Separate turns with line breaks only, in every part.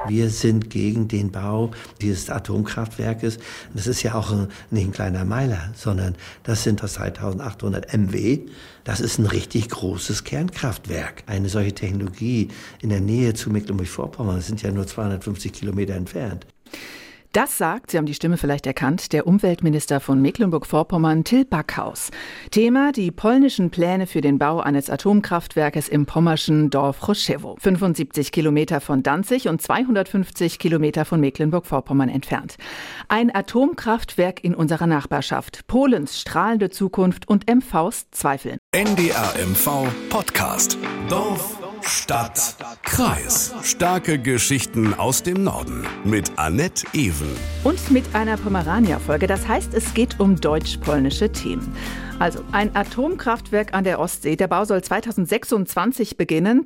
Wir sind gegen den Bau dieses Atomkraftwerkes. Das ist ja auch nicht ein kleiner Meiler, sondern das sind 3800 MW. Das ist ein richtig großes Kernkraftwerk. Eine solche Technologie in der Nähe zu Mecklenburg-Vorpommern, das sind ja nur 250 Kilometer entfernt.
Das sagt, Sie haben die Stimme vielleicht erkannt, der Umweltminister von Mecklenburg-Vorpommern, Till Backhaus. Thema: die polnischen Pläne für den Bau eines Atomkraftwerkes im pommerschen Dorf Choszewo. 75 Kilometer von Danzig und 250 Kilometer von Mecklenburg-Vorpommern entfernt. Ein Atomkraftwerk in unserer Nachbarschaft. Polens strahlende Zukunft und MVs Zweifel.
NDR MV Podcast. Dorf, Stadt, Kreis. Starke Geschichten aus dem Norden mit Annette Ewen.
Und mit einer Pomerania-Folge. Das heißt, es geht um deutsch-polnische Themen. Also ein Atomkraftwerk an der Ostsee. Der Bau soll 2026 beginnen.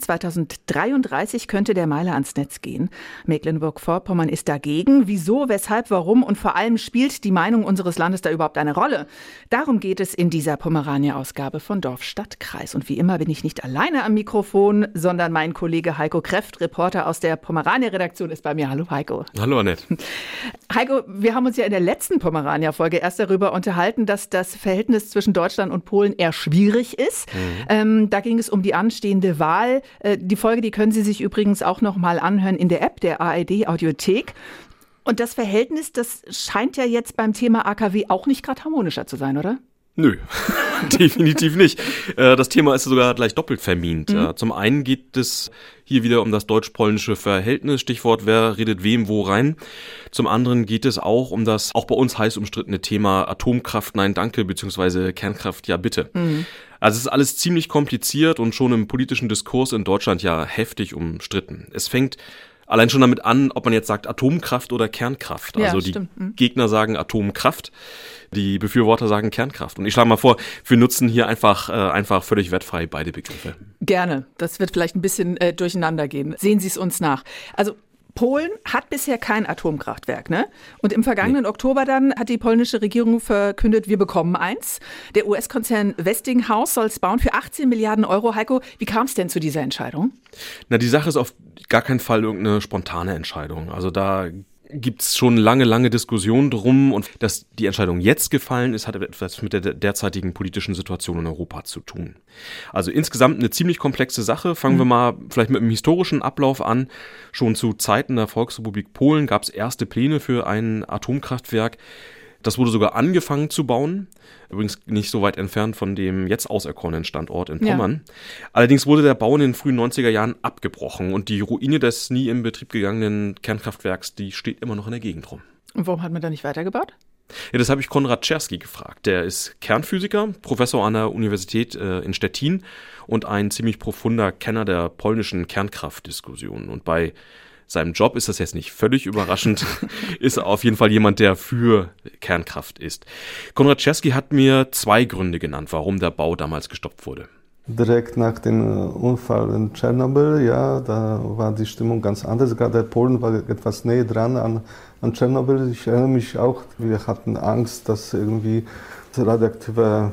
2033 könnte der Meiler ans Netz gehen. Mecklenburg-Vorpommern ist dagegen. Wieso, weshalb, warum und vor allem spielt die Meinung unseres Landes da überhaupt eine Rolle? Darum geht es in dieser Pomerania-Ausgabe von Dorf, Stadt, Kreis. Und wie immer bin ich nicht alleine am Mikrofon, sondern mein Kollege Heiko Kreft, Reporter aus der Pomerania-Redaktion, ist bei mir. Hallo Heiko.
Hallo Annette.
Heiko, wir haben uns ja in der letzten Pomerania-Folge erst darüber unterhalten, dass das Verhältnis zwischen Deutschland und Polen eher schwierig ist. Da ging es um die anstehende Wahl. Die Folge, die können Sie sich übrigens auch noch mal anhören in der App der ARD-Audiothek. Und das Verhältnis, das scheint ja jetzt beim Thema AKW auch nicht gerade harmonischer zu sein, oder?
Nö, definitiv nicht. Das Thema ist sogar gleich doppelt vermint. Zum einen geht es hier wieder um das deutsch-polnische Verhältnis, Stichwort wer redet wem wo rein. Zum anderen geht es auch um das auch bei uns heiß umstrittene Thema Atomkraft, nein danke, beziehungsweise Kernkraft, ja bitte. Also es ist alles ziemlich kompliziert und schon im politischen Diskurs in Deutschland ja heftig umstritten. Es fängt allein schon damit an, ob man jetzt sagt Atomkraft oder Kernkraft. Also die Gegner sagen Atomkraft, die Befürworter sagen Kernkraft. Und ich schlage mal vor, wir nutzen hier einfach völlig wertfrei beide Begriffe.
Gerne. Das wird vielleicht ein bisschen durcheinander gehen. Sehen Sie es uns nach. Also Polen hat bisher kein Atomkraftwerk, ne? Und im vergangenen Oktober dann hat die polnische Regierung verkündet, wir bekommen eins. Der US-Konzern Westinghouse soll es bauen für 18 Milliarden Euro. Heiko, wie kam es denn zu dieser Entscheidung?
Na, die Sache ist auf gar keinen Fall irgendeine spontane Entscheidung. Also da gibt's schon lange Diskussionen drum, und dass die Entscheidung jetzt gefallen ist, hat etwas mit der derzeitigen politischen Situation in Europa zu tun. Also insgesamt eine ziemlich komplexe Sache. Fangen wir mal vielleicht mit einem historischen Ablauf an. Schon zu Zeiten der Volksrepublik Polen gab es erste Pläne für ein Atomkraftwerk. Das wurde sogar angefangen zu bauen, übrigens nicht so weit entfernt von dem jetzt auserkorenen Standort in Pommern. Ja. Allerdings wurde der Bau in den frühen 90er Jahren abgebrochen und die Ruine des nie in Betrieb gegangenen Kernkraftwerks, die steht immer noch in der Gegend rum.
Und warum hat man da nicht weitergebaut?
Ja, das habe ich Konrad Czerski gefragt. Der ist Kernphysiker, Professor an der Universität in Stettin und ein ziemlich profunder Kenner der polnischen Kernkraftdiskussion. Und bei seinem Job ist das jetzt nicht völlig überraschend, ist er auf jeden Fall jemand, der für Kernkraft ist. Konrad Czerski hat mir 2 Gründe genannt, warum der Bau damals gestoppt wurde.
Direkt nach dem Unfall in Tschernobyl, ja, da war die Stimmung ganz anders. Gerade Polen war etwas näher dran an Tschernobyl. Ich erinnere mich auch, wir hatten Angst, dass irgendwie radioaktive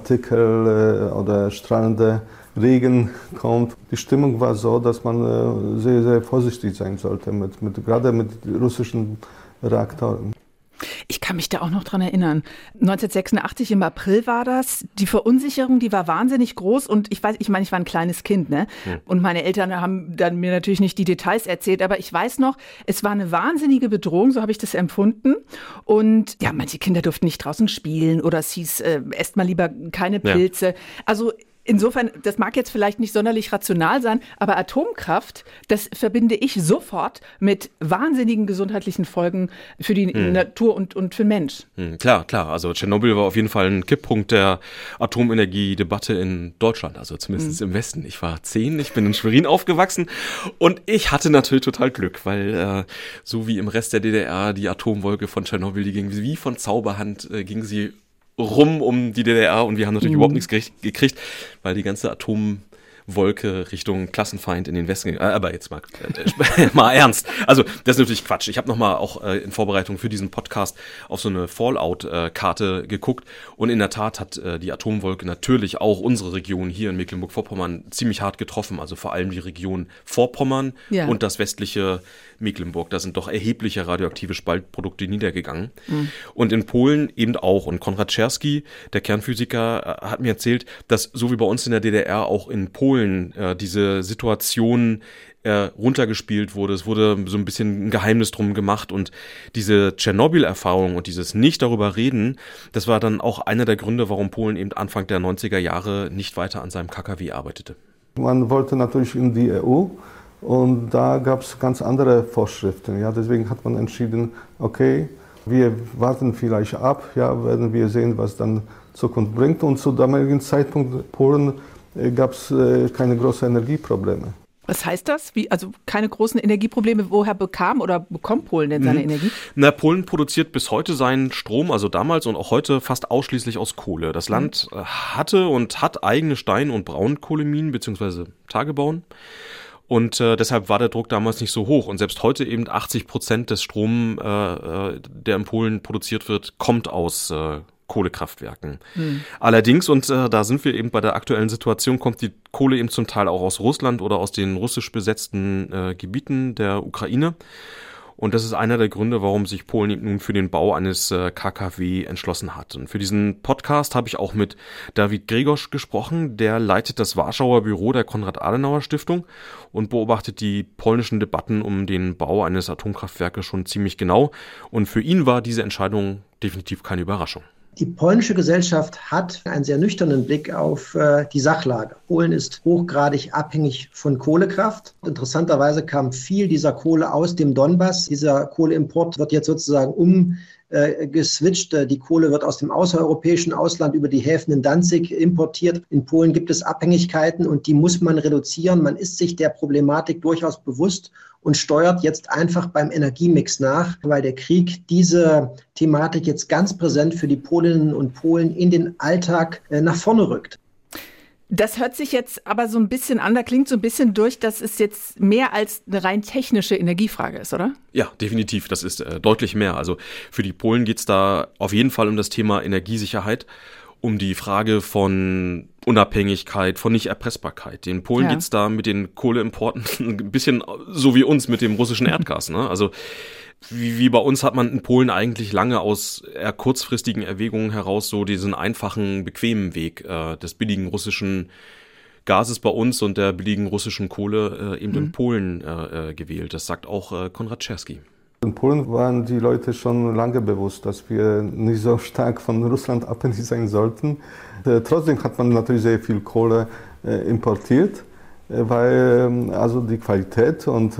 Partikel oder strahlende Regen kommt. Die Stimmung war so, dass man sehr, sehr vorsichtig sein sollte, gerade mit russischen Reaktoren.
Ich kann mich da auch noch dran erinnern. 1986 im April war das. Die Verunsicherung, die war wahnsinnig groß. Und ich war ein kleines Kind, ne? Und meine Eltern haben dann mir natürlich nicht die Details erzählt. Aber ich weiß noch, es war eine wahnsinnige Bedrohung, so habe ich das empfunden. Und ja, manche Kinder durften nicht draußen spielen oder es hieß, esst mal lieber keine Pilze. Ja. Also insofern, das mag jetzt vielleicht nicht sonderlich rational sein, aber Atomkraft, das verbinde ich sofort mit wahnsinnigen gesundheitlichen Folgen für die Natur und für den Mensch.
Klar. Also Tschernobyl war auf jeden Fall ein Kipppunkt der Atomenergiedebatte in Deutschland, also zumindest im Westen. Ich war 10, ich bin in Schwerin aufgewachsen und ich hatte natürlich total Glück, weil so wie im Rest der DDR die Atomwolke von Tschernobyl, die ging wie von Zauberhand, ging sie rum um die DDR und wir haben natürlich überhaupt nichts gekriegt, weil die ganze Wolke Richtung Klassenfeind in den Westen. Aber jetzt mal ernst. Also das ist natürlich Quatsch. Ich habe nochmal auch in Vorbereitung für diesen Podcast auf so eine Fallout-Karte geguckt und in der Tat hat die Atomwolke natürlich auch unsere Region hier in Mecklenburg-Vorpommern ziemlich hart getroffen. Also vor allem die Region Vorpommern und das westliche Mecklenburg. Da sind doch erhebliche radioaktive Spaltprodukte niedergegangen. Und in Polen eben auch. Und Konrad Czerski, der Kernphysiker, hat mir erzählt, dass so wie bei uns in der DDR auch in Polen diese Situation runtergespielt wurde. Es wurde so ein bisschen ein Geheimnis drum gemacht und diese Tschernobyl-Erfahrung und dieses nicht darüber reden, das war dann auch einer der Gründe, warum Polen eben Anfang der 90er Jahre nicht weiter an seinem KKW arbeitete. Man wollte natürlich in die EU. Und da gab es ganz andere Vorschriften. Ja, deswegen hat man entschieden, okay, wir warten vielleicht ab, ja, werden wir sehen, was dann Zukunft bringt. Und zu damaligen Zeitpunkt in Polen gab es keine großen Energieprobleme.
Was heißt das? Also keine großen Energieprobleme? Woher bekommt Polen denn seine Energie?
Polen produziert bis heute seinen Strom, also damals und auch heute fast ausschließlich aus Kohle. Das Land hatte und hat eigene Stein- und Braunkohleminen bzw. Tagebauen. Und deshalb war der Druck damals nicht so hoch. Und selbst heute eben 80% des Strom, der in Polen produziert wird, kommt aus Kohlekraftwerken. Allerdings, und da sind wir eben bei der aktuellen Situation, kommt die Kohle eben zum Teil auch aus Russland oder aus den russisch besetzten Gebieten der Ukraine. Und das ist einer der Gründe, warum sich Polen eben nun für den Bau eines KKW entschlossen hat. Und für diesen Podcast habe ich auch mit David Grzegorz gesprochen. Der leitet das Warschauer Büro der Konrad-Adenauer-Stiftung und beobachtet die polnischen Debatten um den Bau eines Atomkraftwerkes schon ziemlich genau. Und für ihn war diese Entscheidung definitiv keine Überraschung.
Die polnische Gesellschaft hat einen sehr nüchternen Blick auf die Sachlage. Polen ist hochgradig abhängig von Kohlekraft. Interessanterweise kam viel dieser Kohle aus dem Donbass. Dieser Kohleimport wird jetzt sozusagen geswitcht. Die Kohle wird aus dem außereuropäischen Ausland über die Häfen in Danzig importiert. In Polen gibt es Abhängigkeiten und die muss man reduzieren. Man ist sich der Problematik durchaus bewusst und steuert jetzt einfach beim Energiemix nach, weil der Krieg diese Thematik jetzt ganz präsent für die Polinnen und Polen in den Alltag nach vorne rückt.
Das hört sich jetzt aber so ein bisschen an, da klingt so ein bisschen durch, dass es jetzt mehr als eine rein technische Energiefrage ist, oder?
Ja, definitiv. Das ist deutlich mehr. Also für die Polen geht es da auf jeden Fall um das Thema Energiesicherheit, um die Frage von Unabhängigkeit, von Nicht-Erpressbarkeit. In Polen geht es da mit den Kohleimporten ein bisschen so wie uns mit dem russischen Erdgas. Ne? Also wie bei uns hat man in Polen eigentlich lange aus eher kurzfristigen Erwägungen heraus so diesen einfachen, bequemen Weg des billigen russischen Gases bei uns und der billigen russischen Kohle eben in Polen gewählt. Das sagt auch Konrad Czerski.
In Polen waren die Leute schon lange bewusst, dass wir nicht so stark von Russland abhängig sein sollten. Trotzdem hat man natürlich sehr viel Kohle importiert, weil also die Qualität und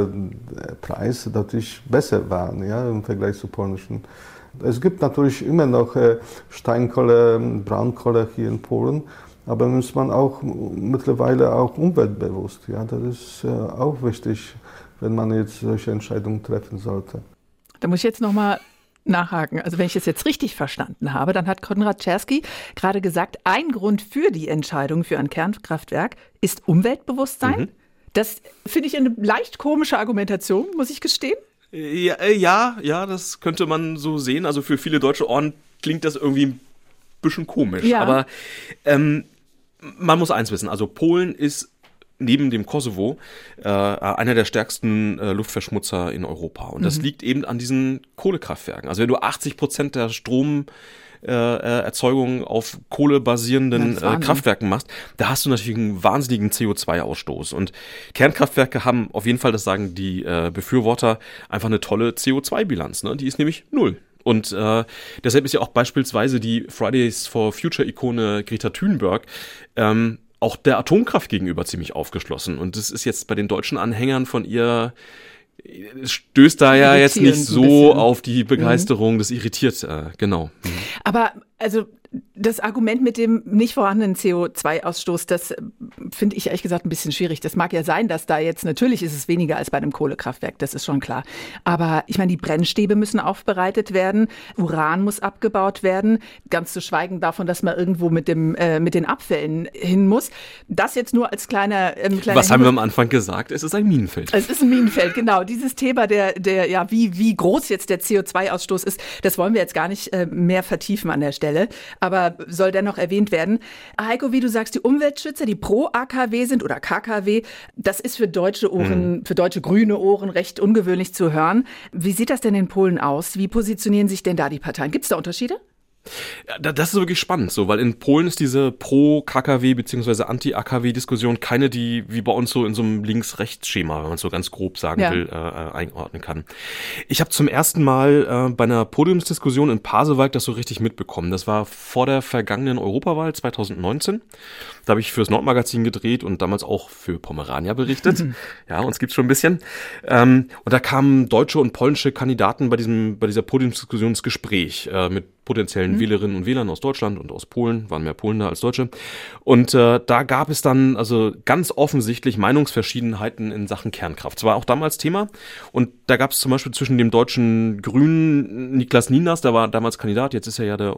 Preis natürlich besser waren, ja, im Vergleich zu polnischen. Es gibt natürlich immer noch Steinkohle, Braunkohle hier in Polen, aber muss man auch mittlerweile auch umweltbewusst. Ja, das ist auch wichtig, wenn man jetzt solche Entscheidungen treffen sollte.
Da muss ich jetzt nochmal nachhaken. Also wenn ich es jetzt richtig verstanden habe, dann hat Konrad Czerski gerade gesagt, ein Grund für die Entscheidung für ein Kernkraftwerk ist Umweltbewusstsein. Das finde ich eine leicht komische Argumentation, muss ich gestehen.
Ja, das könnte man so sehen. Also für viele deutsche Ohren klingt das irgendwie ein bisschen komisch. Ja. Aber man muss eins wissen, also Polen ist neben dem Kosovo einer der stärksten Luftverschmutzer in Europa. Und das liegt eben an diesen Kohlekraftwerken. Also wenn du 80% der Stromerzeugung auf Kohle basierenden Kraftwerken machst, da hast du natürlich einen wahnsinnigen CO2-Ausstoß. Und Kernkraftwerke haben auf jeden Fall, das sagen die Befürworter, einfach eine tolle CO2-Bilanz. Ne? Die ist nämlich 0. Und deshalb ist ja auch beispielsweise die Fridays for Future-Ikone Greta Thunberg auch der Atomkraft gegenüber ziemlich aufgeschlossen. Und das ist jetzt bei den deutschen Anhängern von ihr, stößt da ja jetzt nicht so auf die Begeisterung, das irritiert, genau.
Aber also Das Argument mit dem nicht vorhandenen CO2-Ausstoß, das finde ich ehrlich gesagt ein bisschen schwierig. Das mag ja sein, dass da jetzt, natürlich ist es weniger als bei einem Kohlekraftwerk, das ist schon klar. Aber ich meine, die Brennstäbe müssen aufbereitet werden, Uran muss abgebaut werden, ganz zu schweigen davon, dass man irgendwo mit den Abfällen hin muss. Das jetzt nur als kleiner
Was haben wir am Anfang gesagt? Es ist ein Minenfeld.
Es ist ein Minenfeld, genau. Dieses Thema wie groß jetzt der CO2-Ausstoß ist, das wollen wir jetzt gar nicht mehr vertiefen an der Stelle. Aber soll dennoch erwähnt werden. Heiko, wie du sagst, die Umweltschützer, die pro AKW sind oder KKW, das ist für deutsche Ohren, für deutsche grüne Ohren recht ungewöhnlich zu hören. Wie sieht das denn in Polen aus? Wie positionieren sich denn da die Parteien? Gibt es da Unterschiede?
Ja, das ist wirklich spannend, so, weil in Polen ist diese Pro-KKW bzw. Anti-AKW-Diskussion keine, die wie bei uns so in so einem Links-Rechts-Schema, wenn man es so ganz grob sagen will, einordnen kann. Ich habe zum ersten Mal bei einer Podiumsdiskussion in Pasewalk das so richtig mitbekommen. Das war vor der vergangenen Europawahl 2019. Da habe ich fürs Nordmagazin gedreht und damals auch für Pomerania berichtet. Ja, uns gibt's schon ein bisschen. Und da kamen deutsche und polnische Kandidaten bei dieser Podiumsdiskussion ins Gespräch mit potenziellen Wählerinnen und Wählern aus Deutschland und aus Polen, waren mehr Polen da als Deutsche. Und da gab es dann also ganz offensichtlich Meinungsverschiedenheiten in Sachen Kernkraft. Das war auch damals Thema. Und da gab es zum Beispiel zwischen dem deutschen Grünen Niklas Ninas, der war damals Kandidat, jetzt ist er ja der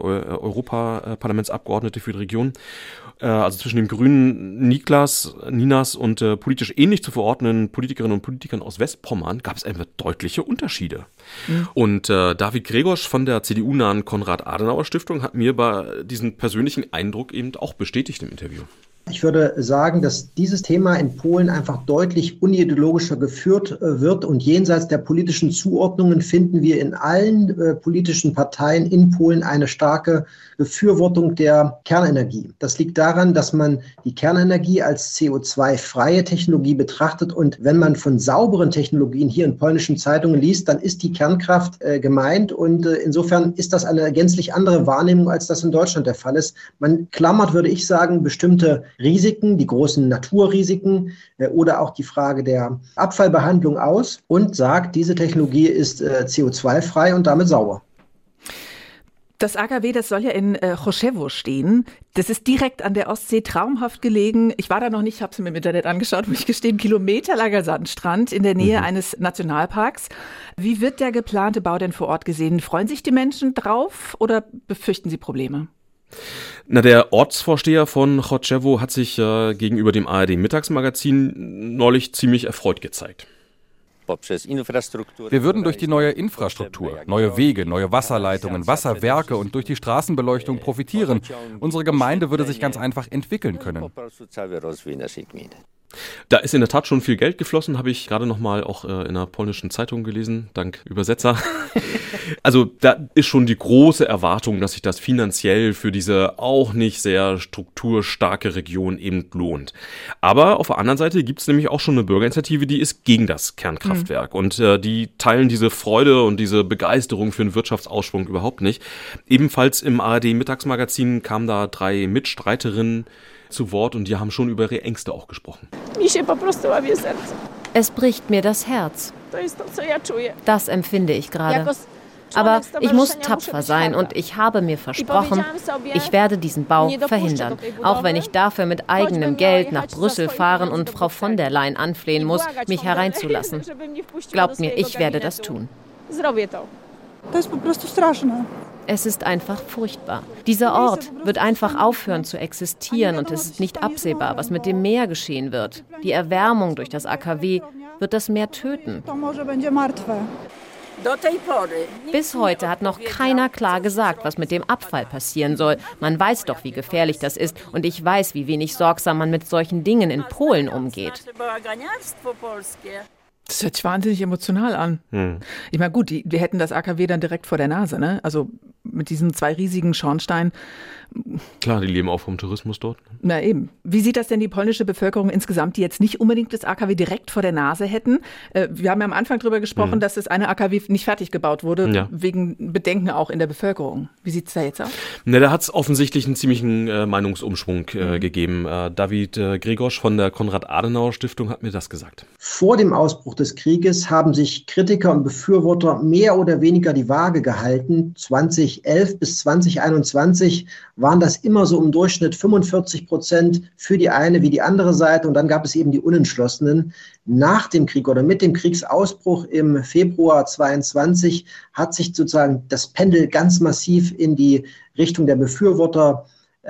Europaparlamentsabgeordnete für die Region. Also zwischen dem grünen Ninas und politisch ähnlich zu verordneten Politikerinnen und Politikern aus Westpommern gab es einfach deutliche Unterschiede. Und David Gregorsch von der CDU-nahen Konrad-Adenauer-Stiftung hat mir bei diesem persönlichen Eindruck eben auch bestätigt im Interview.
Ich würde sagen, dass dieses Thema in Polen einfach deutlich unideologischer geführt wird und jenseits der politischen Zuordnungen finden wir in allen politischen Parteien in Polen eine starke Befürwortung der Kernenergie. Das liegt daran, dass man die Kernenergie als CO2-freie Technologie betrachtet und wenn man von sauberen Technologien hier in polnischen Zeitungen liest, dann ist die Kernkraft gemeint und insofern ist das eine gänzlich andere Wahrnehmung, als das in Deutschland der Fall ist. Man klammert, würde ich sagen, bestimmte Risiken, die großen Naturrisiken oder auch die Frage der Abfallbehandlung aus und sagt, diese Technologie ist CO2-frei und damit sauber.
Das AKW, das soll ja in Chorzowo stehen. Das ist direkt an der Ostsee, traumhaft gelegen. Ich war da noch nicht, habe es mir im Internet angeschaut, muss ich gestehen, kilometerlanger Sandstrand in der Nähe eines Nationalparks. Wie wird der geplante Bau denn vor Ort gesehen? Freuen sich die Menschen drauf oder befürchten sie Probleme?
Na, der Ortsvorsteher von Chorzowo hat sich gegenüber dem ARD-Mittagsmagazin neulich ziemlich erfreut gezeigt.
Wir würden durch die neue Infrastruktur, neue Wege, neue Wasserleitungen, Wasserwerke und durch die Straßenbeleuchtung profitieren. Unsere Gemeinde würde sich ganz einfach entwickeln können.
Da ist in der Tat schon viel Geld geflossen, habe ich gerade noch mal auch in einer polnischen Zeitung gelesen, dank Übersetzer. Also da ist schon die große Erwartung, dass sich das finanziell für diese auch nicht sehr strukturstarke Region eben lohnt. Aber auf der anderen Seite gibt es nämlich auch schon eine Bürgerinitiative, die ist gegen das Kernkraftwerk. Und die teilen diese Freude und diese Begeisterung für einen Wirtschaftsausschwung überhaupt nicht. Ebenfalls im ARD-Mittagsmagazin kamen da 3 Mitstreiterinnen zu Wort und die haben schon über ihre Ängste auch gesprochen.
Es bricht mir das Herz. Das empfinde ich gerade. Aber ich muss tapfer sein und ich habe mir versprochen, ich werde diesen Bau verhindern. Auch wenn ich dafür mit eigenem Geld nach Brüssel fahren und Frau von der Leyen anflehen muss, mich hereinzulassen. Glaubt mir, ich werde das tun. Es ist einfach furchtbar. Dieser Ort wird einfach aufhören zu existieren und es ist nicht absehbar, was mit dem Meer geschehen wird. Die Erwärmung durch das AKW wird das Meer töten. Bis heute hat noch keiner klar gesagt, was mit dem Abfall passieren soll. Man weiß doch, wie gefährlich das ist und ich weiß, wie wenig sorgsam man mit solchen Dingen in Polen umgeht.
Das hört sich wahnsinnig emotional an. Ich meine, gut, wir hätten das AKW dann direkt vor der Nase, ne? Also mit diesen 2 riesigen Schornsteinen.
Klar, die leben auch vom Tourismus dort.
Na eben. Wie sieht das denn die polnische Bevölkerung insgesamt, die jetzt nicht unbedingt das AKW direkt vor der Nase hätten? Wir haben ja am Anfang darüber gesprochen, dass das eine AKW nicht fertig gebaut wurde, wegen Bedenken auch in der Bevölkerung. Wie sieht es da jetzt aus?
Na, da hat es offensichtlich einen ziemlichen Meinungsumschwung gegeben. David Gregorsch von der Konrad-Adenauer-Stiftung hat mir das gesagt.
Vor dem Ausbruch des Krieges haben sich Kritiker und Befürworter mehr oder weniger die Waage gehalten. 20 2011 bis 2021 waren das immer so im Durchschnitt 45% für die eine wie die andere Seite. Und dann gab es eben die Unentschlossenen. Nach dem Krieg oder mit dem Kriegsausbruch im Februar 22 hat sich sozusagen das Pendel ganz massiv in die Richtung der Befürworter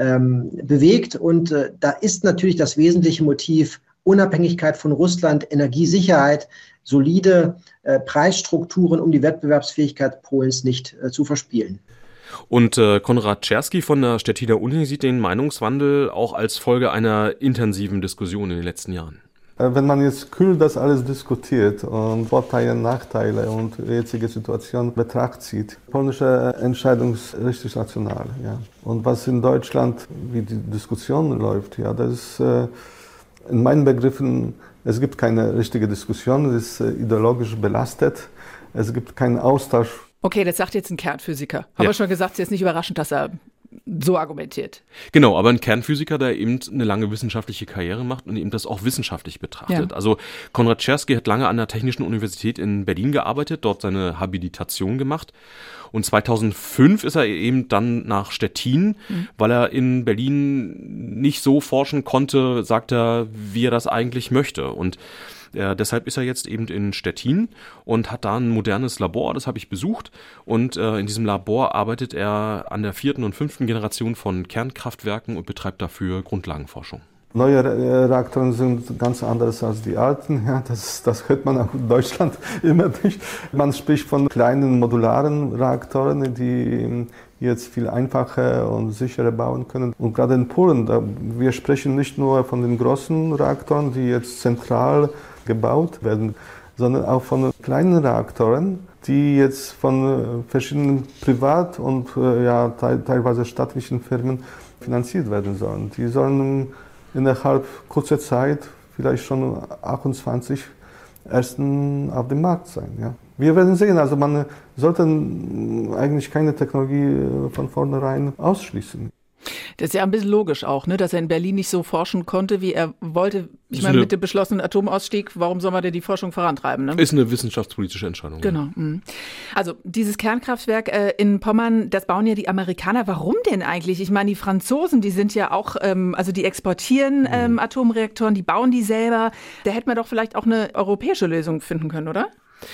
bewegt. Und da ist natürlich das wesentliche Motiv Unabhängigkeit von Russland, Energiesicherheit, solide Preisstrukturen, um die Wettbewerbsfähigkeit Polens nicht zu verspielen.
Und Konrad Czerski von der Stettiner Uni sieht den Meinungswandel auch als Folge einer intensiven Diskussion in den letzten Jahren.
Wenn man jetzt kühl das alles diskutiert und Vorteile, Nachteile und jetzige Situation in Betracht zieht, polnische Entscheidung ist richtig rational. Ja. Und was in Deutschland, wie die Diskussion läuft, ja, das ist in meinen Begriffen, es gibt keine richtige Diskussion, es ist ideologisch belastet, es gibt keinen Austausch.
Okay, das sagt jetzt ein Kernphysiker. Haben wir schon gesagt, es ist jetzt nicht überraschend, dass er so argumentiert.
Genau, aber ein Kernphysiker, der eben eine lange wissenschaftliche Karriere macht und eben das auch wissenschaftlich betrachtet. Ja. Also Konrad Czerski hat lange an der Technischen Universität in Berlin gearbeitet, dort seine Habilitation gemacht. Und 2005 ist er eben dann nach Stettin, weil er in Berlin nicht so forschen konnte, sagt er, wie er das eigentlich möchte. Und deshalb ist er jetzt eben in Stettin und hat da ein modernes Labor, das habe ich besucht. Und in diesem Labor arbeitet er an der 4. und 5. Generation von Kernkraftwerken und betreibt dafür Grundlagenforschung.
Neue Reaktoren sind ganz anders als die alten. Ja, das hört man auch in Deutschland immer nicht. Man spricht von kleinen modularen Reaktoren, die jetzt viel einfacher und sicherer bauen können. Und gerade in Polen, wir sprechen nicht nur von den großen Reaktoren, die jetzt zentral gebaut werden, sondern auch von kleinen Reaktoren, die jetzt von verschiedenen Privat- und teilweise staatlichen Firmen finanziert werden sollen. Die sollen innerhalb kurzer Zeit vielleicht schon 28 ersten auf dem Markt sein. Ja. Wir werden sehen, also man sollte eigentlich keine Technologie von vornherein ausschließen.
Das ist ja ein bisschen logisch auch, ne, dass er in Berlin nicht so forschen konnte, wie er wollte. Ich meine, mit dem beschlossenen Atomausstieg, warum soll man denn die Forschung vorantreiben? Ne?
Ist eine wissenschaftspolitische Entscheidung.
Genau. Ja. Also dieses Kernkraftwerk in Pommern, das bauen ja die Amerikaner. Warum denn eigentlich? Ich meine, die Franzosen, die sind ja auch, also die exportieren Atomreaktoren, die bauen die selber. Da hätte man doch vielleicht auch eine europäische Lösung finden können, oder?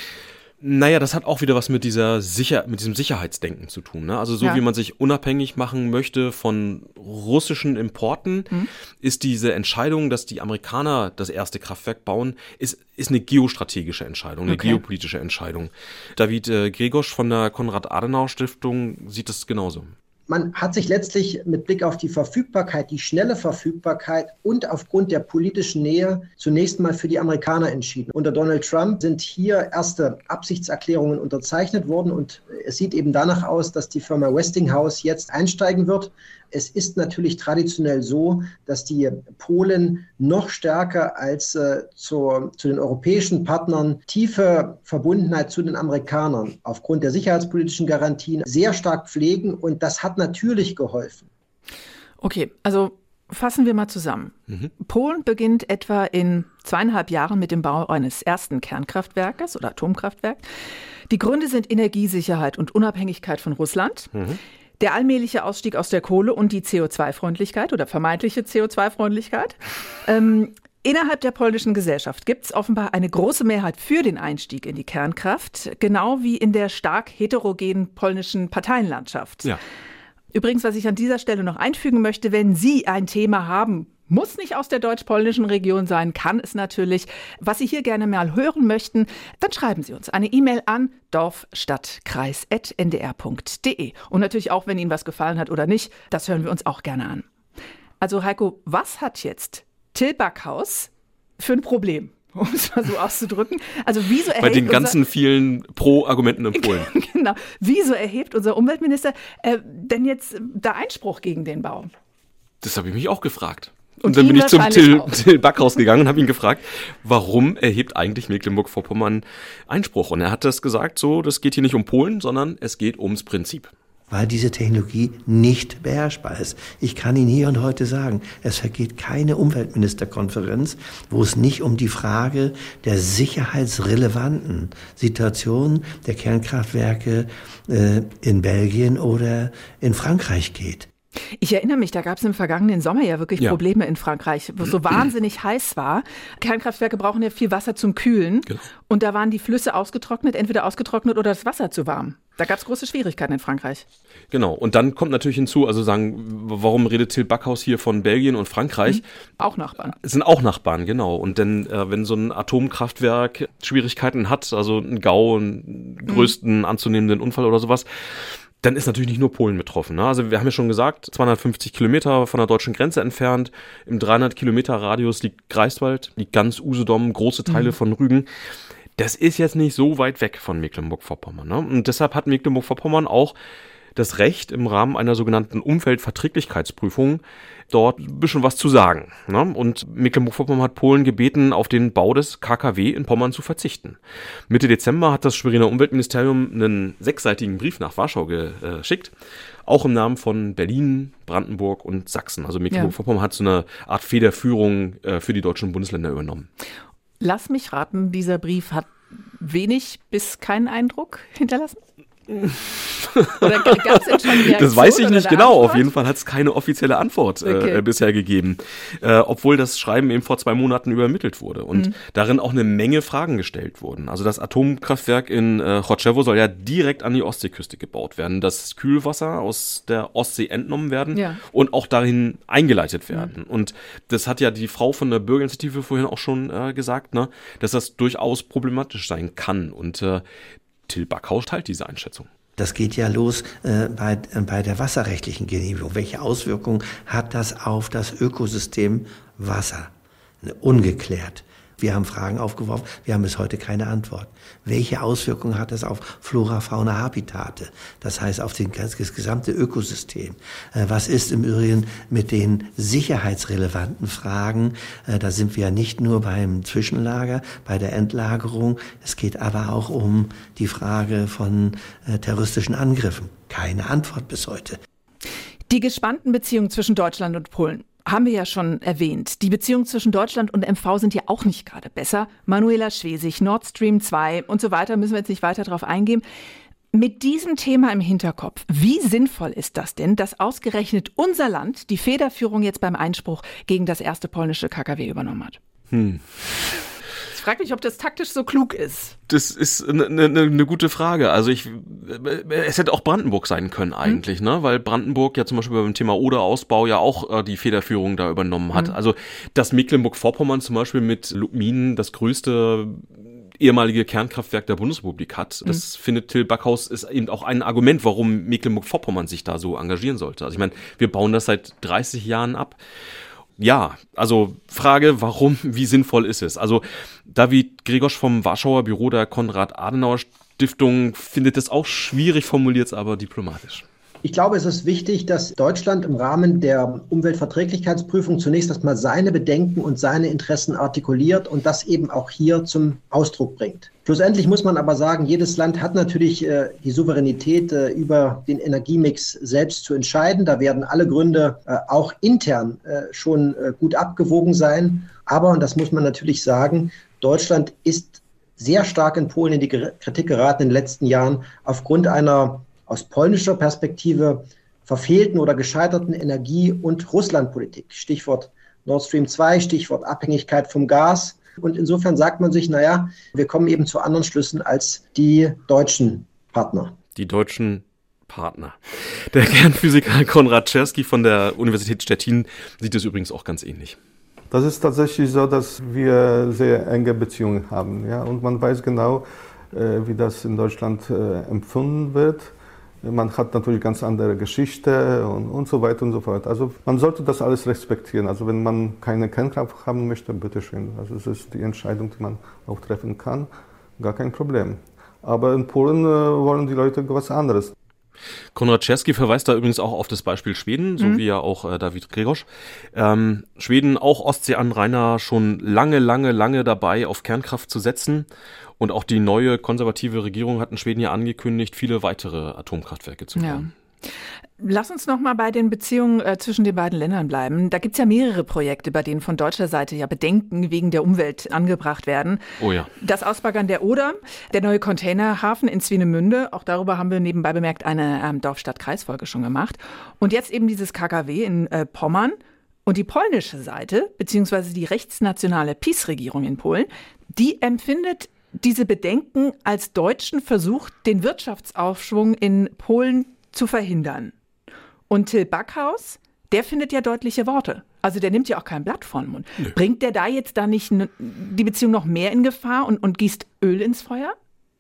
Naja, das hat auch wieder was mit diesem Sicherheitsdenken zu tun. Ne? Also so wie man sich unabhängig machen möchte von russischen Importen, ist diese Entscheidung, dass die Amerikaner das erste Kraftwerk bauen, ist eine geostrategische Entscheidung, eine geopolitische Entscheidung. David Gregosch von der Konrad-Adenauer-Stiftung sieht das genauso.
Man hat sich letztlich mit Blick auf die Verfügbarkeit, die schnelle Verfügbarkeit und aufgrund der politischen Nähe zunächst mal für die Amerikaner entschieden. Unter Donald Trump sind hier erste Absichtserklärungen unterzeichnet worden und es sieht eben danach aus, dass die Firma Westinghouse jetzt einsteigen wird. Es ist natürlich traditionell so, dass die Polen noch stärker als zu den europäischen Partnern tiefe Verbundenheit zu den Amerikanern aufgrund der sicherheitspolitischen Garantien sehr stark pflegen und das hat natürlich geholfen.
Okay, also fassen wir mal zusammen. Polen beginnt etwa in 2,5 Jahren mit dem Bau eines ersten Kernkraftwerkes oder Atomkraftwerks. Die Gründe sind Energiesicherheit und Unabhängigkeit von Russland. Der allmähliche Ausstieg aus der Kohle und die CO2-Freundlichkeit oder vermeintliche CO2-Freundlichkeit. Innerhalb der polnischen Gesellschaft gibt es offenbar eine große Mehrheit für den Einstieg in die Kernkraft, genau wie in der stark heterogenen polnischen Parteienlandschaft. Ja. Übrigens, was ich an dieser Stelle noch einfügen möchte, wenn Sie ein Thema haben, muss nicht aus der deutsch-polnischen Region sein, kann es natürlich. Was Sie hier gerne mal hören möchten, dann schreiben Sie uns eine E-Mail an dorf-stadt-kreis@ndr.de. Und natürlich auch, wenn Ihnen was gefallen hat oder nicht, das hören wir uns auch gerne an. Also Heiko, was hat jetzt Till Backhaus für ein Problem? Um es mal so auszudrücken. Also wieso
bei den ganzen vielen Pro-Argumenten in Polen.
Genau. Wieso erhebt unser Umweltminister denn jetzt da Einspruch gegen den Bau?
Das habe ich mich auch gefragt. Und dann bin ich zum Till Backhaus gegangen und habe ihn gefragt, warum erhebt eigentlich Mecklenburg-Vorpommern Einspruch? Und er hat das gesagt, so, das geht hier nicht um Polen, sondern es geht ums Prinzip.
weil diese Technologie nicht beherrschbar ist. Ich kann Ihnen hier und heute sagen, es vergeht keine Umweltministerkonferenz, wo es nicht um die Frage der sicherheitsrelevanten Situation der Kernkraftwerke in Belgien oder in Frankreich geht.
Ich erinnere mich, da gab es im vergangenen Sommer ja wirklich Probleme in Frankreich, wo es so wahnsinnig heiß war. Kernkraftwerke brauchen ja viel Wasser zum Kühlen. Genau. Und da waren die Flüsse ausgetrocknet, entweder ausgetrocknet oder das Wasser zu warm. Da gab es große Schwierigkeiten in Frankreich.
Genau, und dann kommt natürlich hinzu, also sagen, warum redet Till Backhaus hier von Belgien und Frankreich?
Auch Nachbarn.
Es sind auch Nachbarn, genau. Und denn wenn so ein Atomkraftwerk Schwierigkeiten hat, also einen GAU, einen größten anzunehmenden Unfall oder sowas, dann ist natürlich nicht nur Polen betroffen. Ne? Also wir haben ja schon gesagt, 250 Kilometer von der deutschen Grenze entfernt, im 300 Kilometer Radius liegt Greifswald, liegt ganz Usedom, große Teile von Rügen. Das ist jetzt nicht so weit weg von Mecklenburg-Vorpommern. Ne? Und deshalb hat Mecklenburg-Vorpommern auch das Recht, im Rahmen einer sogenannten Umweltverträglichkeitsprüfung dort ein bisschen was zu sagen. Ne? Und Mecklenburg-Vorpommern hat Polen gebeten, auf den Bau des KKW in Pommern zu verzichten. Mitte Dezember hat das Schweriner Umweltministerium einen 6-seitigen Brief nach Warschau geschickt, auch im Namen von Berlin, Brandenburg und Sachsen. Also Mecklenburg-Vorpommern hat so eine Art Federführung für die deutschen Bundesländer übernommen.
Lass mich raten, dieser Brief hat wenig bis keinen Eindruck hinterlassen? Oder gab's jetzt schon Reaktion?
Das weiß ich nicht genau. Antwort? Auf jeden Fall hat es keine offizielle Antwort bisher gegeben. Obwohl das Schreiben eben vor 2 Monaten übermittelt wurde und darin auch eine Menge Fragen gestellt wurden. Also das Atomkraftwerk in Choczewo soll ja direkt an die Ostseeküste gebaut werden. Das Kühlwasser aus der Ostsee entnommen werden und auch dahin eingeleitet werden. Und das hat ja die Frau von der Bürgerinitiative vorhin auch schon gesagt, ne, dass das durchaus problematisch sein kann. Und Till Backhaus teilt diese Einschätzung.
Das geht ja los bei der wasserrechtlichen Genehmigung. Welche Auswirkungen hat das auf das Ökosystem Wasser? Ungeklärt. Wir haben Fragen aufgeworfen, wir haben bis heute keine Antwort. Welche Auswirkungen hat das auf Flora, Fauna, Habitate? Das heißt auf das gesamte Ökosystem. Was ist im Übrigen mit den sicherheitsrelevanten Fragen? Da sind wir ja nicht nur beim Zwischenlager, bei der Endlagerung. Es geht aber auch um die Frage von terroristischen Angriffen. Keine Antwort bis heute.
Die gespannten Beziehungen zwischen Deutschland und Polen haben wir ja schon erwähnt. Die Beziehungen zwischen Deutschland und MV sind ja auch nicht gerade besser. Manuela Schwesig, Nord Stream 2 und so weiter, müssen wir jetzt nicht weiter drauf eingehen. Mit diesem Thema im Hinterkopf, wie sinnvoll ist das denn, dass ausgerechnet unser Land die Federführung jetzt beim Einspruch gegen das erste polnische KKW übernommen hat? Ich frage mich, ob das taktisch so klug ist.
Das ist eine gute Frage. Also es hätte auch Brandenburg sein können eigentlich, ne? Weil Brandenburg ja zum Beispiel beim Thema Oder-Ausbau ja auch die Federführung da übernommen hat. Also dass Mecklenburg-Vorpommern zum Beispiel mit Lubmin das größte ehemalige Kernkraftwerk der Bundesrepublik hat. Das findet Till Backhaus ist eben auch ein Argument, warum Mecklenburg-Vorpommern sich da so engagieren sollte. Also ich meine, wir bauen das seit 30 Jahren ab. Ja, also Frage, warum, wie sinnvoll ist es? Also David Grzegorz vom Warschauer Büro der Konrad-Adenauer-Stiftung findet es auch schwierig, formuliert es aber diplomatisch.
Ich glaube, es ist wichtig, dass Deutschland im Rahmen der Umweltverträglichkeitsprüfung zunächst erstmal seine Bedenken und seine Interessen artikuliert und das eben auch hier zum Ausdruck bringt. Schlussendlich muss man aber sagen, jedes Land hat natürlich die Souveränität, über den Energiemix selbst zu entscheiden. Da werden alle Gründe auch intern schon gut abgewogen sein. Aber, und das muss man natürlich sagen, Deutschland ist sehr stark in Polen in die Kritik geraten in den letzten Jahren aufgrund einer aus polnischer Perspektive verfehlten oder gescheiterten Energie- und Russlandpolitik. Stichwort Nord Stream 2, Stichwort Abhängigkeit vom Gas. Und insofern sagt man sich, naja, wir kommen eben zu anderen Schlüssen als die deutschen Partner.
Die deutschen Partner. Der Kernphysiker Konrad Czerski von der Universität Stettin sieht es übrigens auch ganz ähnlich.
Das ist tatsächlich so, dass wir sehr enge Beziehungen haben. Ja? Und man weiß genau, wie das in Deutschland empfunden wird. Man hat natürlich ganz andere Geschichte und so weiter und so fort. Also man sollte das alles respektieren. Also wenn man keine Kernkraft haben möchte, bitteschön. Also es ist die Entscheidung, die man auch treffen kann. Gar kein Problem. Aber in Polen wollen die Leute was anderes.
Konrad Czerski verweist da übrigens auch auf das Beispiel Schweden, so wie ja auch David Grzegorz. Schweden, auch Ostseeanrainer, schon lange dabei, auf Kernkraft zu setzen. Und auch die neue konservative Regierung hat in Schweden ja angekündigt, viele weitere Atomkraftwerke zu bauen.
Lass uns noch mal bei den Beziehungen zwischen den beiden Ländern bleiben. Da gibt es ja mehrere Projekte, bei denen von deutscher Seite ja Bedenken wegen der Umwelt angebracht werden.
Oh ja.
Das Ausbaggern der Oder, der neue Containerhafen in Swinemünde, auch darüber haben wir nebenbei bemerkt eine Dorf-Stadt-Kreis-Folge schon gemacht. Und jetzt eben dieses KKW in Pommern. Und die polnische Seite, beziehungsweise die rechtsnationale PiS-Regierung in Polen, die empfindet diese Bedenken als deutschen Versuch, den Wirtschaftsaufschwung in Polen zu verhindern. Und Till Backhaus, der findet ja deutliche Worte. Also der nimmt ja auch kein Blatt vor den Mund. Nö. Bringt der da jetzt nicht die Beziehung noch mehr in Gefahr und gießt Öl ins Feuer?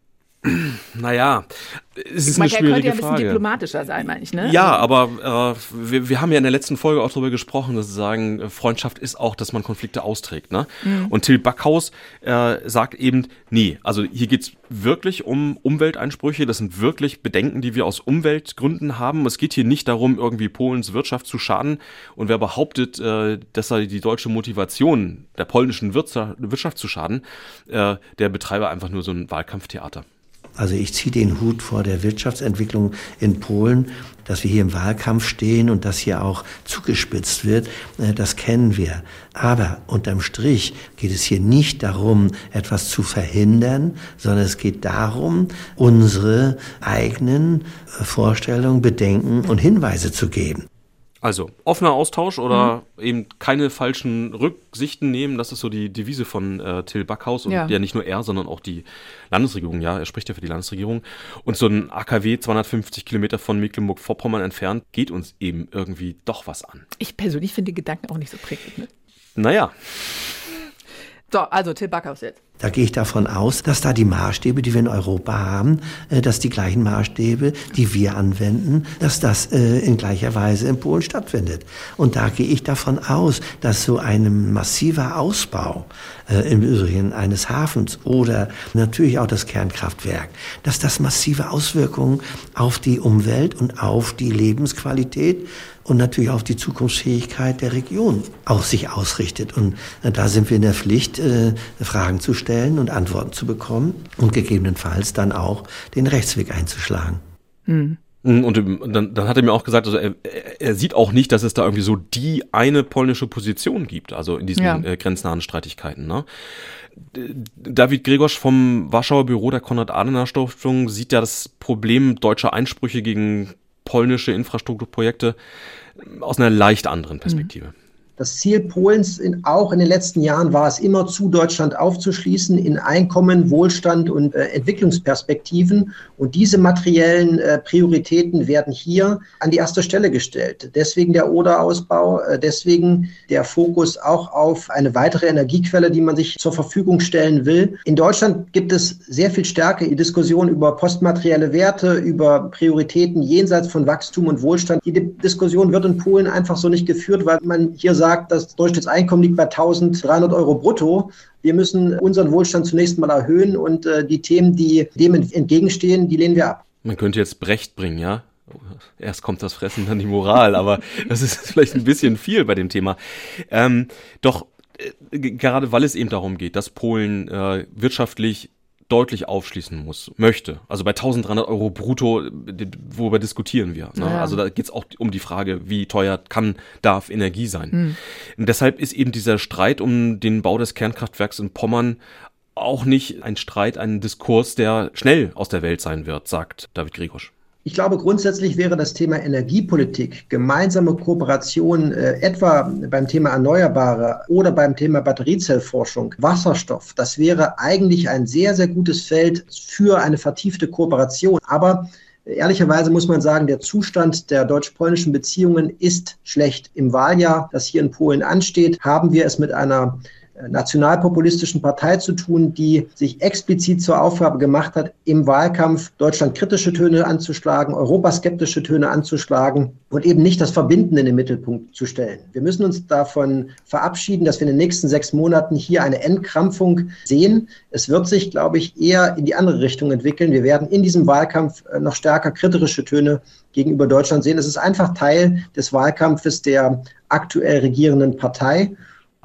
Naja, es ist eine schwierige Frage. Man könnte ja ein bisschen
diplomatischer sein, meine ich, ne?
Ja, aber wir haben ja in der letzten Folge auch darüber gesprochen, dass sie sagen, Freundschaft ist auch, dass man Konflikte austrägt, ne? Mhm. Und Till Backhaus sagt eben, nee, also hier geht's wirklich um Umwelteinsprüche, das sind wirklich Bedenken, die wir aus Umweltgründen haben. Es geht hier nicht darum, irgendwie Polens Wirtschaft zu schaden. Und wer behauptet, dass sei die deutsche Motivation der polnischen Wirtschaft zu schaden, der betreibe einfach nur so ein Wahlkampftheater.
Also ich ziehe den Hut vor der Wirtschaftsentwicklung in Polen, dass wir hier im Wahlkampf stehen und dass hier auch zugespitzt wird, das kennen wir. Aber unterm Strich geht es hier nicht darum, etwas zu verhindern, sondern es geht darum, unsere eigenen Vorstellungen, Bedenken und Hinweise zu geben.
Also offener Austausch oder eben keine falschen Rücksichten nehmen, das ist so die Devise von Till Backhaus und ja nicht nur er, sondern auch die Landesregierung, ja, er spricht ja für die Landesregierung. Und so ein AKW 250 Kilometer von Mecklenburg-Vorpommern entfernt geht uns eben irgendwie doch was an.
Ich persönlich finde die Gedanken auch nicht so prickelnd, ne?
Naja.
So, also Till Backhaus jetzt.
Da gehe ich davon aus, dass da die Maßstäbe, die wir in Europa haben, dass die gleichen Maßstäbe, die wir anwenden, dass das in gleicher Weise in Polen stattfindet. Und da gehe ich davon aus, dass so ein massiver Ausbau im Übrigen eines Hafens oder natürlich auch das Kernkraftwerk, dass das massive Auswirkungen auf die Umwelt und auf die Lebensqualität und natürlich auf die Zukunftsfähigkeit der Region auch sich ausrichtet. Und da sind wir in der Pflicht, Fragen zu stellen und Antworten zu bekommen und gegebenenfalls dann auch den Rechtsweg einzuschlagen.
Mhm. Und dann hat er mir auch gesagt, also er sieht auch nicht, dass es da irgendwie so die eine polnische Position gibt, also in diesen grenznahen Streitigkeiten. Ne? David Grzegorz vom Warschauer Büro der Konrad-Adenauer-Stiftung sieht ja das Problem deutscher Einsprüche gegen polnische Infrastrukturprojekte aus einer leicht anderen Perspektive.
Das Ziel Polens auch in den letzten Jahren war es immer, zu Deutschland aufzuschließen in Einkommen, Wohlstand und Entwicklungsperspektiven. Und diese materiellen Prioritäten werden hier an die erste Stelle gestellt. Deswegen der Oder-Ausbau, deswegen der Fokus auch auf eine weitere Energiequelle, die man sich zur Verfügung stellen will. In Deutschland gibt es sehr viel stärker die Diskussion über postmaterielle Werte, über Prioritäten jenseits von Wachstum und Wohlstand. Die Diskussion wird in Polen einfach so nicht geführt, weil man hier sagt, das Durchschnittseinkommen liegt bei 1.300 Euro brutto. Wir müssen unseren Wohlstand zunächst mal erhöhen und die Themen, die dem entgegenstehen, die lehnen wir ab.
Man könnte jetzt Brecht bringen, ja? Erst kommt das Fressen, dann die Moral, aber das ist vielleicht ein bisschen viel bei dem Thema. Doch gerade weil es eben darum geht, dass Polen wirtschaftlich deutlich aufschließen möchte. Also bei 1.300 Euro brutto, worüber diskutieren wir. Ne? Ja. Also da geht es auch um die Frage, wie teuer darf Energie sein. Und deshalb ist eben dieser Streit um den Bau des Kernkraftwerks in Pommern auch nicht ein Streit, ein Diskurs, der schnell aus der Welt sein wird, sagt David Grzegorz.
Ich glaube, grundsätzlich wäre das Thema Energiepolitik, gemeinsame Kooperation, etwa beim Thema Erneuerbare oder beim Thema Batteriezellforschung, Wasserstoff, das wäre eigentlich ein sehr, sehr gutes Feld für eine vertiefte Kooperation. Aber ehrlicherweise muss man sagen, der Zustand der deutsch-polnischen Beziehungen ist schlecht. Im Wahljahr, das hier in Polen ansteht, haben wir es mit einer nationalpopulistischen Partei zu tun, die sich explizit zur Aufgabe gemacht hat, im Wahlkampf deutschlandkritische Töne anzuschlagen, europaskeptische Töne anzuschlagen und eben nicht das Verbindende in den Mittelpunkt zu stellen. Wir müssen uns davon verabschieden, dass wir in den nächsten 6 Monaten hier eine Entkrampfung sehen. Es wird sich, glaube ich, eher in die andere Richtung entwickeln. Wir werden in diesem Wahlkampf noch stärker kritische Töne gegenüber Deutschland sehen. Es ist einfach Teil des Wahlkampfes der aktuell regierenden Partei.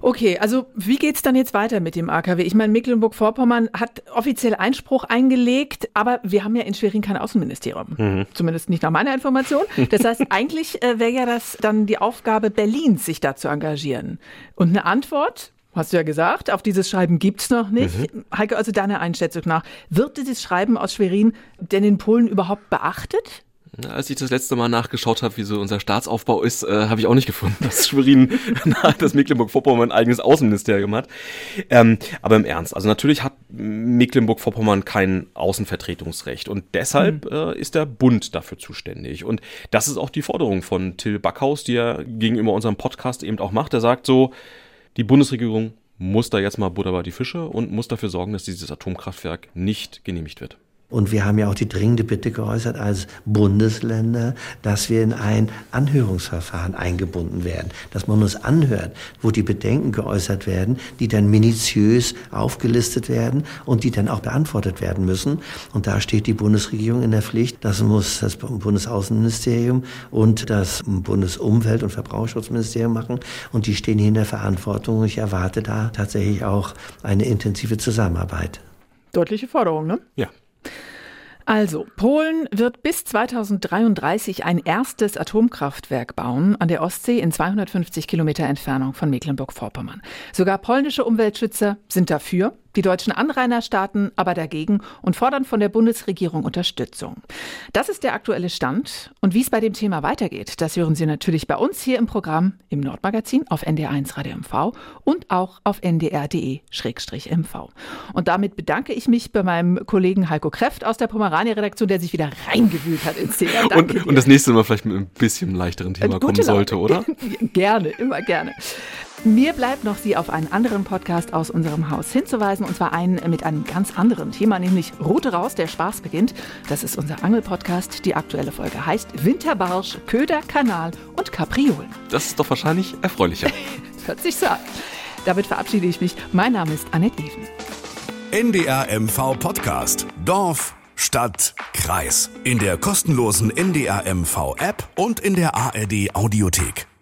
Okay, also wie geht's dann jetzt weiter mit dem AKW? Ich meine, Mecklenburg-Vorpommern hat offiziell Einspruch eingelegt, aber wir haben ja in Schwerin kein Außenministerium. Zumindest nicht nach meiner Information. Das heißt, eigentlich wäre ja das dann die Aufgabe Berlins, sich da zu engagieren. Und eine Antwort, hast du ja gesagt, auf dieses Schreiben gibt's noch nicht. Heike, also deiner Einschätzung nach, wird dieses Schreiben aus Schwerin denn in Polen überhaupt beachtet?
Als ich das letzte Mal nachgeschaut habe, wie so unser Staatsaufbau ist, habe ich auch nicht gefunden, dass Schwerin, dass Mecklenburg-Vorpommern ein eigenes Außenministerium hat. Aber im Ernst, also natürlich hat Mecklenburg-Vorpommern kein Außenvertretungsrecht und deshalb ist der Bund dafür zuständig. Und das ist auch die Forderung von Till Backhaus, die er gegenüber unserem Podcast eben auch macht. Er sagt so, die Bundesregierung muss da jetzt mal Butter bei die Fische und muss dafür sorgen, dass dieses Atomkraftwerk nicht genehmigt wird.
Und wir haben ja auch die dringende Bitte geäußert als Bundesländer, dass wir in ein Anhörungsverfahren eingebunden werden. Dass man uns anhört, wo die Bedenken geäußert werden, die dann minutiös aufgelistet werden und die dann auch beantwortet werden müssen. Und da steht die Bundesregierung in der Pflicht. Das muss das Bundesaußenministerium und das Bundesumwelt- und Verbraucherschutzministerium machen. Und die stehen hier in der Verantwortung. Und ich erwarte da tatsächlich auch eine intensive Zusammenarbeit.
Deutliche Forderung, ne?
Ja.
Also, Polen wird bis 2033 ein erstes Atomkraftwerk bauen an der Ostsee in 250 Kilometer Entfernung von Mecklenburg-Vorpommern. Sogar polnische Umweltschützer sind dafür, die deutschen Anrainerstaaten aber dagegen und fordern von der Bundesregierung Unterstützung. Das ist der aktuelle Stand. Und wie es bei dem Thema weitergeht, das hören Sie natürlich bei uns hier im Programm im Nordmagazin auf NDR1 Radio MV und auch auf ndr.de/mv. Und damit bedanke ich mich bei meinem Kollegen Heiko Kreft aus der Pomerania-Redaktion, der sich wieder reingewühlt hat ins Thema.
Und das nächste Mal vielleicht mit einem bisschen leichteren Thema kommen sollte, oder?
Gerne, immer gerne. Mir bleibt noch, Sie auf einen anderen Podcast aus unserem Haus hinzuweisen, und zwar einen mit einem ganz anderen Thema, nämlich Route raus, der Spaß beginnt. Das ist unser Angelpodcast. Die aktuelle Folge heißt Winterbarsch, Köder, Kanal und Kapriolen.
Das ist doch wahrscheinlich erfreulicher.
Das hört sich so an. Damit verabschiede ich mich. Mein Name ist Annette Even.
NDR MV Podcast. Dorf, Stadt, Kreis. In der kostenlosen NDR MV App und in der ARD Audiothek.